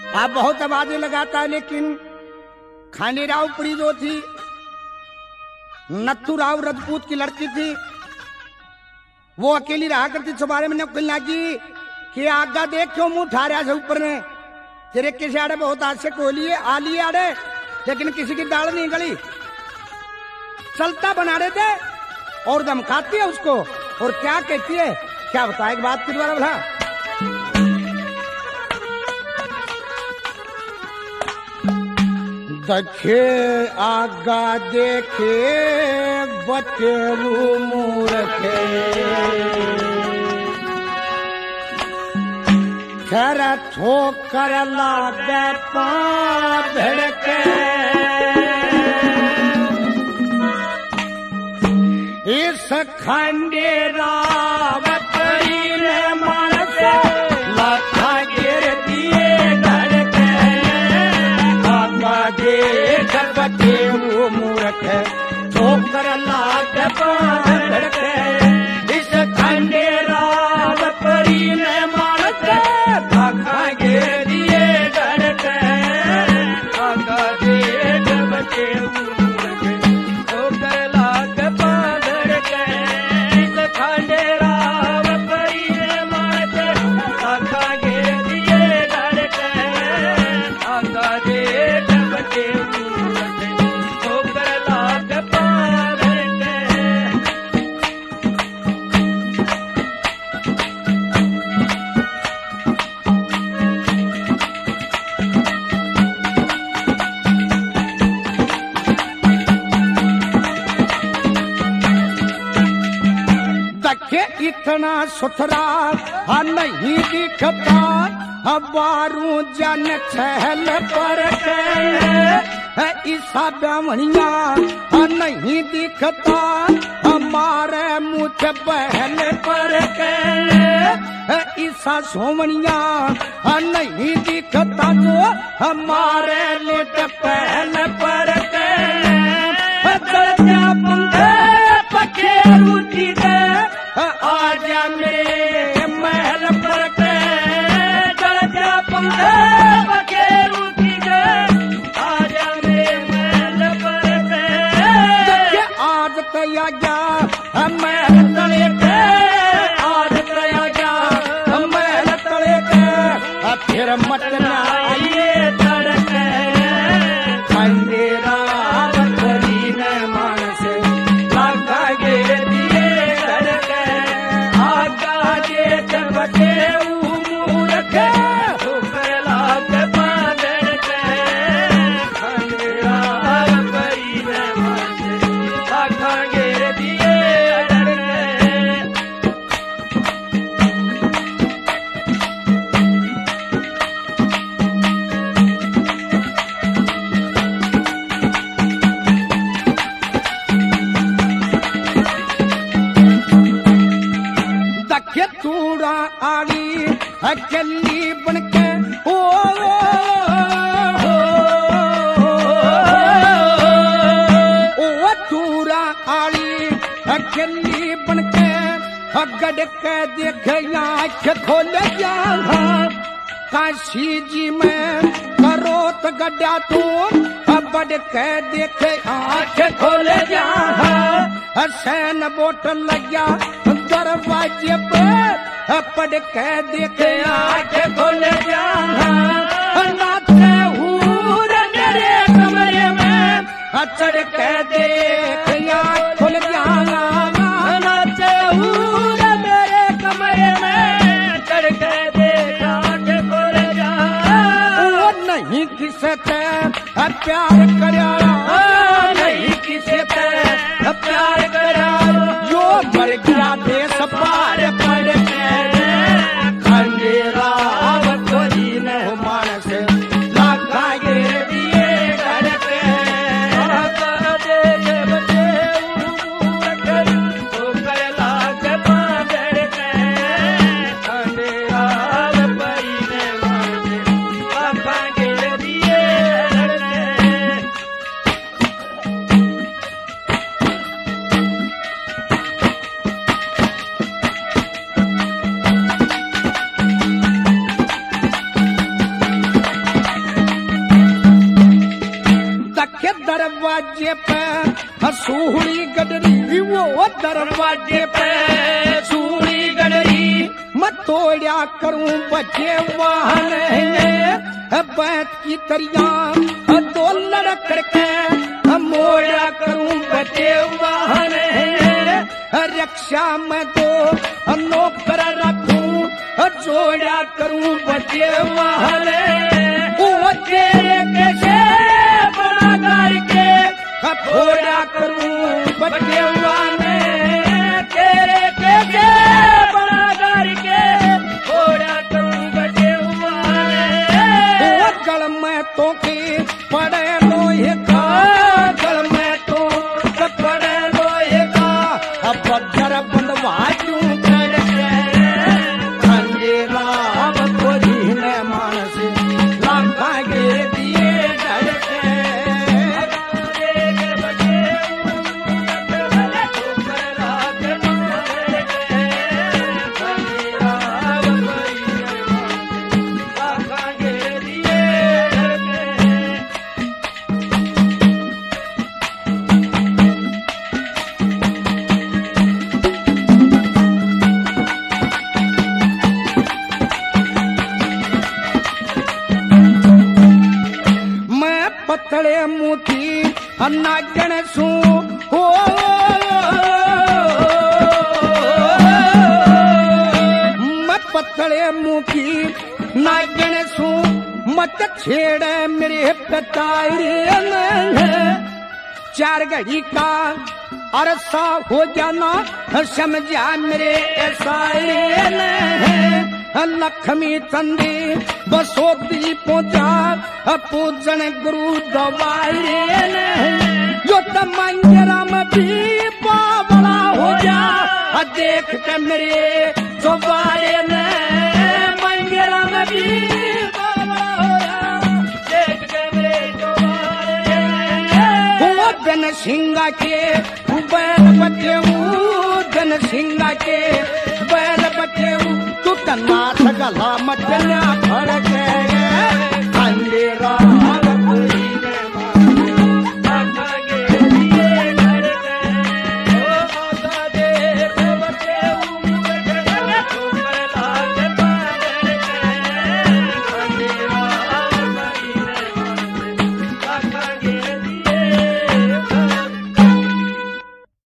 आप बहुत आवाजें लगाता है, लेकिन खांडेराव पुरी जो थी, नथुराव राजपूत की लड़की थी, वो अकेली रहा करती। सुबारे में नकुल लागी कि आगा देख क्यों मुंह उठा रहा है ऊपर ने, तेरे किसी आड़े बहुत आज से कोहली आली आड़े, लेकिन किसी की दाल नहीं गली। चलता बना रहे थे और धमकाती है उसको, और क्या कहती है, क्या बताए एक बात के द्वारा भला। देखे आगा देखे बच्चे मूर्खे, खैर ठोकर लागे पाँव धड़के, इस खंडेराव पुरी ने मानस लाथा गिर दिए धड़के, आगा देख बच्चे वो मूर्ख ठोकर लागे पाँव धड़के, इस खंडेराव पुरी ने मानस लाथा गिर दिए धड़के, आगा देख बच्चे इतना सुथरा नहीं दिखता, बारू जन छहल पर ईसा ब्राह्मणिया नहीं दिखता, हमारे मुझ बहल पर ईसा सोमनिया नहीं दिखता, जो हमारे लेट पहल पर पके रूठी दे आजा मेरे महल पर चढ़ पंखे पके रूठी दे आजा मेरे महल पर आज तया जा महल तले के, आज तया जा महल तले के, फिर मत ना आइए तड़के, खंडेराव पुरी ने मानस लागा गिर दिए धड़के, आगा देख बचे मूर्ख ठोकर लागे पाँव धड़के, खंडेराव पुरी ने मानस लागा गिर दिए धड़के। दखे तूड़ा आली अकेली बनके ओ तूड़ा आली अकेली बनके, गड़ के देख आँख खोल जा, काशी जी में करो तो गड्ढा तू, बढ़ के देखे आँख खोल जा, सैन बोट लग्या दरवाजे पे, पढ़ के देखे आँख खोल जा, नाचे हूर मेरे कमरे में, चढ़ के देख आँख खोल जा, नाचे हूर मेरे कमरे में, चढ़ के देख आँख खोल जा, वो नहीं किसे थे प्यार करा, नहीं किसे थे प्यार करा, जो मर गया देश पार पड़ के, खंडेराव पुरी ने मानस लागा गिर दिए धड़के, आगा देख बचे ठोकर लागे पाँव धड़के, खंडेराव पुरी ने मानस लागा गिर दिए धड़के। दरवाजे पे सूड़ी गडरी, वो दरवाजे पे सूड़ी गडरी। मैं तोड़ा करूं बचे वाहन बैठ की तरिया दो लड़क के मोड़ा करूं बचे वाहन रक्षा में तो नौकर रखूं जोड़ा करूं बचे वाहन वो तेरे कैसे बड़ा करके थोड़ा करूं बचे वाहन तेरे कैसे बड़ा करके थोड़ा करूं बचे वाहन वो गल में तो के पड़े लोहे का गल में तो पड़े लोहे का अब जरा बंदवा क्यों करके अंधेरा अब कोई न मानस लाखा के दिए धड़के पतले मुठी नागण सू हो मैं पतले मुठी नागण सू मत छेड़े मेरे पताई चार घड़ी का अरसा हो जाना समझा मेरे ऐसा लक्ष्मी चंदी बसोती पहुंचा पूजन गुरु दवाई जो मंजरा में भी बाबला हो जा देख के मेरे चौबारे ने मंजरा में भी बाबला हो जा देख के मेरे चौबारे वो जन सिंगा के बैल बचे जन सिंगा के बैल बचे तू नाथ गला मचला फड़क